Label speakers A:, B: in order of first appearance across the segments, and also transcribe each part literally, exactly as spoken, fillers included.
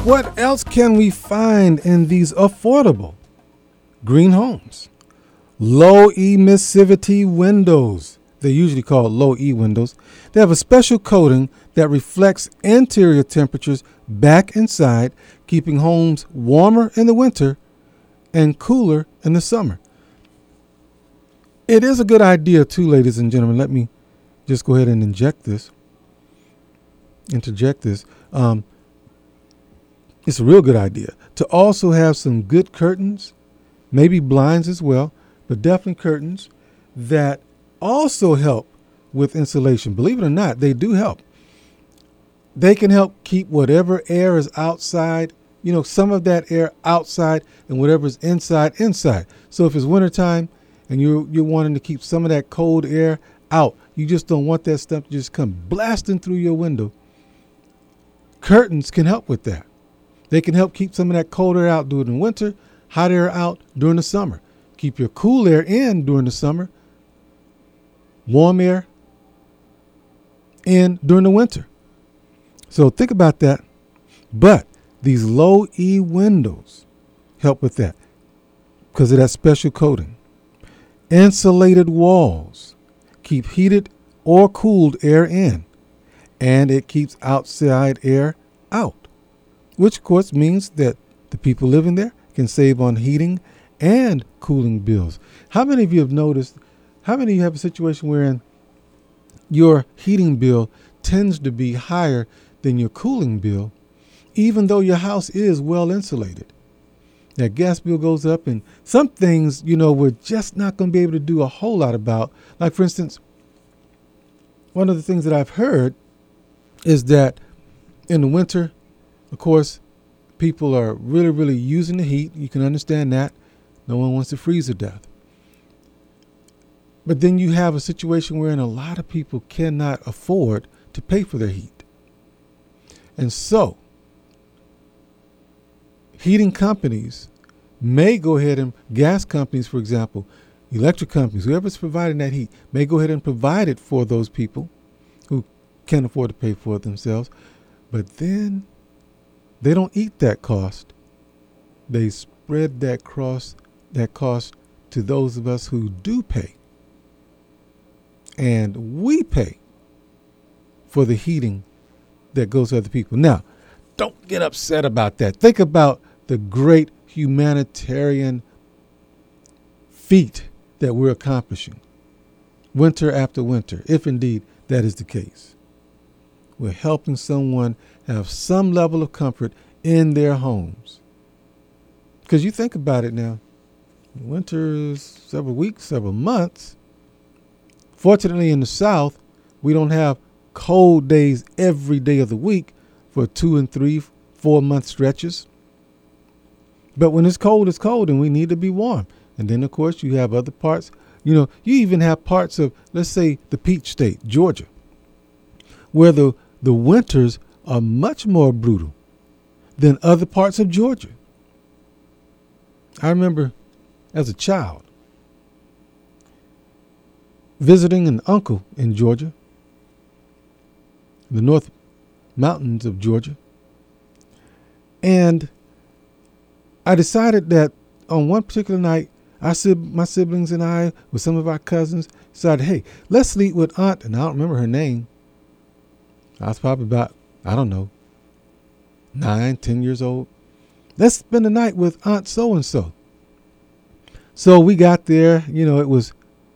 A: What else can we find in these affordable green homes? Low emissivity windows. They're usually called low E windows. They have a special coating that reflects interior temperatures back inside, keeping homes warmer in the winter and cooler in the summer. It is a good idea too, ladies and gentlemen. Let me just go ahead and inject this. Interject this. Um, it's a real good idea to also have some good curtains, maybe blinds as well, but definitely curtains that also help with insulation. Believe it or not, they do help. They can help keep whatever air is outside, you know, some of that air outside and whatever's inside, inside. So if it's wintertime and you're, you're wanting to keep some of that cold air out, you just don't want that stuff to just come blasting through your window. Curtains can help with that. They can help keep some of that cold air out during the winter, hot air out during the summer. Keep your cool air in during the summer, warm air in during the winter. So think about that. But these low E windows help with that because of that special coating. Insulated walls keep heated or cooled air in, and it keeps outside air out, which of course means that the people living there can save on heating and cooling bills. How many of you have noticed, how many of you have a situation wherein your heating bill tends to be higher than your cooling bill, even though your house is well insulated? That gas bill goes up, and some things, you know, we're just not going to be able to do a whole lot about. Like, for instance, one of the things that I've heard is that in the winter, of course, people are really, really using the heat. You can understand that. No one wants to freeze to death. But then you have a situation wherein a lot of people cannot afford to pay for their heat. And so heating companies may go ahead and, gas companies, for example, electric companies, whoever's providing that heat, may go ahead and provide it for those people who can't afford to pay for it themselves. But then they don't eat that cost. They spread that cross, that cost to those of us who do pay. And we pay for the heating that goes to other people. Now, don't get upset about that. Think about the great humanitarian feat that we're accomplishing winter after winter, if indeed that is the case. We're helping someone have some level of comfort in their homes. Because you think about it now, winter's several weeks, several months. Fortunately, in the South, we don't have cold days every day of the week for two and three, four month stretches. But when it's cold, it's cold, and we need to be warm. And then, of course, you have other parts. You know, you even have parts of, let's say, the Peach State, Georgia, where the, the winters are much more brutal than other parts of Georgia. I remember as a child visiting an uncle in Georgia, the North Mountains of Georgia. And I decided that on one particular night, I sib- my siblings and I, with some of our cousins, decided, hey, let's sleep with Aunt, and I don't remember her name. I was probably about, I don't know, nine, ten years old. Let's spend the night with Aunt so-and-so. So we got there, you know, it was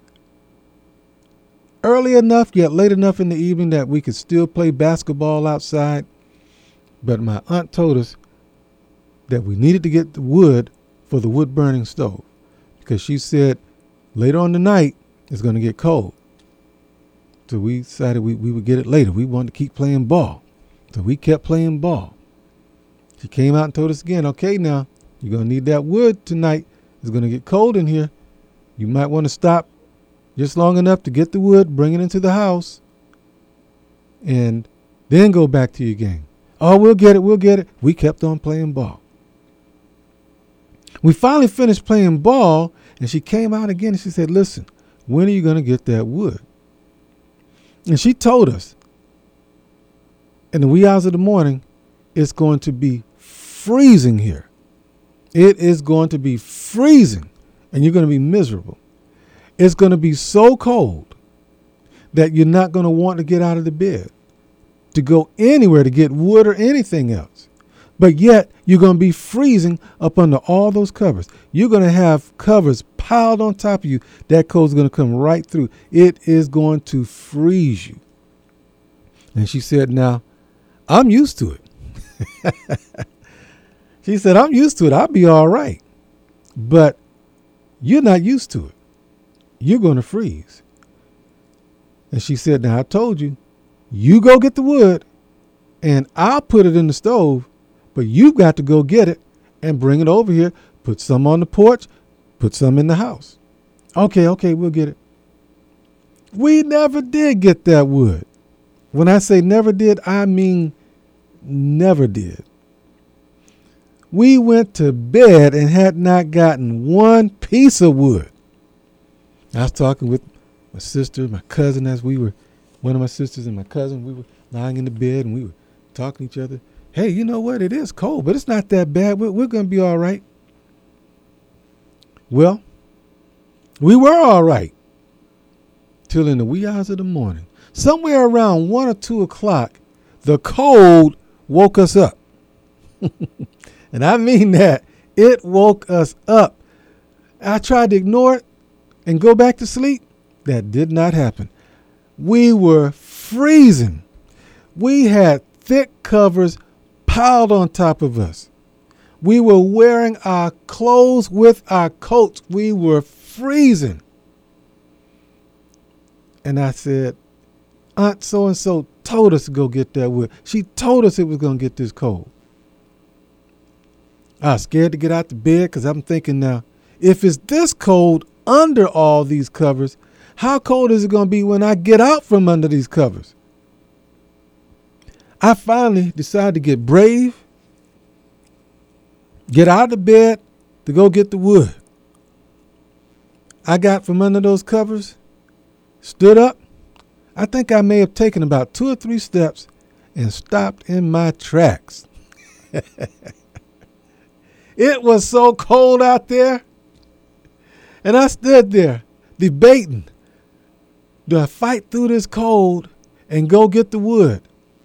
A: early enough, yet late enough in the evening that we could still play basketball outside. But my aunt told us that we needed to get the wood for the wood burning stove, because she said later on the night it's going to get cold. So we decided we, we would get it later. We wanted to keep playing ball. So we kept playing ball. She came out and told us again, okay, now you're going to need that wood tonight. It's going to get cold in here. You might want to stop just long enough to get the wood, bring it into the house, and then go back to your game. Oh, we'll get it, we'll get it. We kept on playing ball. We finally finished playing ball, and she came out again and she said, listen, when are you going to get that wood? And she told us in the wee hours of the morning, it's going to be freezing here. It is going to be freezing, and you're going to be miserable. It's going to be so cold that you're not going to want to get out of the bed to go anywhere to get wood or anything else. But yet you're going to be freezing up under all those covers. You're going to have covers piled on top of you. That cold's going to come right through. It is going to freeze you. And she said, now, I'm used to it. She said, I'm used to it. I'll be all right. But you're not used to it. You're going to freeze. And she said, now, I told you, you go get the wood and I'll put it in the stove, but you've got to go get it and bring it over here. Put some on the porch, put some in the house. Okay, okay, we'll get it. We never did get that wood. When I say never did, I mean never did. We went to bed and had not gotten one piece of wood. I was talking with my sister, my cousin, as we were, one of my sisters and my cousin, we were lying in the bed and we were talking to each other. Hey, you know what? It is cold, but it's not that bad. We're, we're going to be all right. Well, we were all right till in the wee hours of the morning. Somewhere around one or two o'clock, the cold woke us up. And I mean that. It woke us up. I tried to ignore it and go back to sleep. That did not happen. We were freezing. We had thick covers piled on top of us. We were wearing our clothes with our coats. We were freezing. And I said, Aunt so-and-so told us to go get that wood. She told us it was going to get this cold. I was scared to get out the bed because I'm thinking now, if it's this cold under all these covers, how cold is it going to be when I get out from under these covers? I finally decided to get brave, get out of the bed to go get the wood. I got from under those covers, stood up. I think I may have taken about two or three steps and stopped in my tracks. It was so cold out there. And I stood there debating, do I fight through this cold and go get the wood?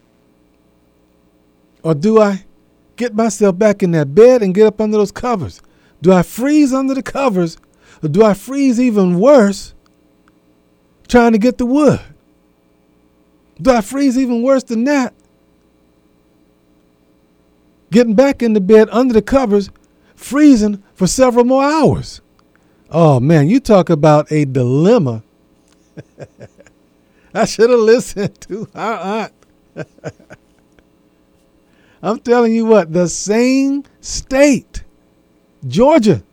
A: Or do I get myself back in that bed and get up under those covers? Do I freeze under the covers? Or do I freeze even worse trying to get the wood? Do I freeze even worse than that? Getting back in the bed under the covers, freezing for several more hours. Oh, man, you talk about a dilemma. I should have listened to our aunt. I'm telling you what, the same state, Georgia.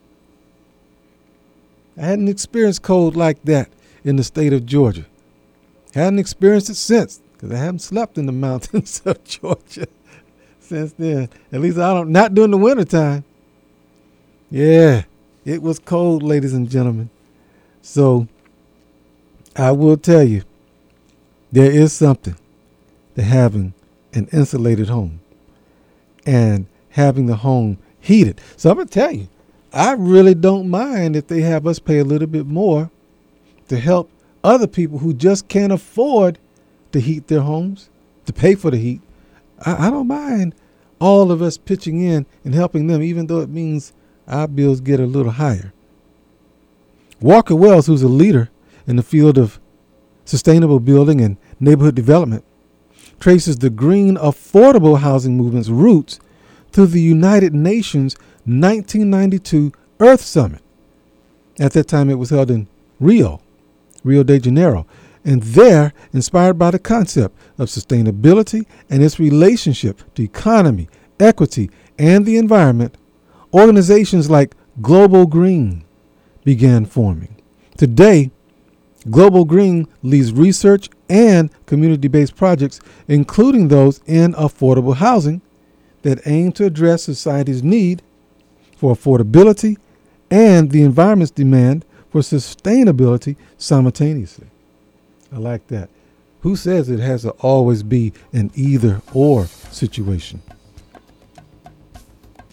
A: I hadn't experienced cold like that in the state of Georgia. Hadn't experienced it since, because I haven't slept in the mountains of Georgia since then. At least I don't, not during the wintertime. Yeah, it was cold, ladies and gentlemen. So I will tell you, there is something to having an insulated home and having the home heated. So I'm going to tell you, I really don't mind if they have us pay a little bit more to help other people who just can't afford to heat their homes, to pay for the heat. I, I don't mind all of us pitching in and helping them, even though it means our bills get a little higher. Walker Wells, who's a leader in the field of sustainable building and neighborhood development, traces the green affordable housing movement's roots to the United Nations nineteen ninety-two Earth Summit. At that time, it was held in Rio, Rio de Janeiro. And there, inspired by the concept of sustainability and its relationship to economy, equity, and the environment, organizations like Global Green began forming. Today, Global Green leads research and community-based projects, including those in affordable housing, that aim to address society's need for affordability and the environment's demand for sustainability simultaneously. I like that. Who says it has to always be an either or situation?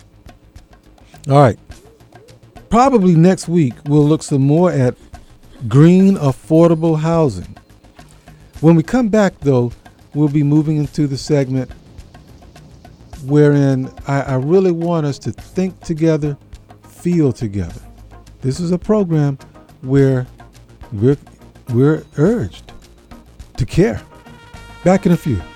A: All right. Probably next week, we'll look some more at green affordable housing. When we come back, though, we'll be moving into the segment wherein I, I really want us to think together, feel together. This is a program where we're, we're urged to care. Back in a few.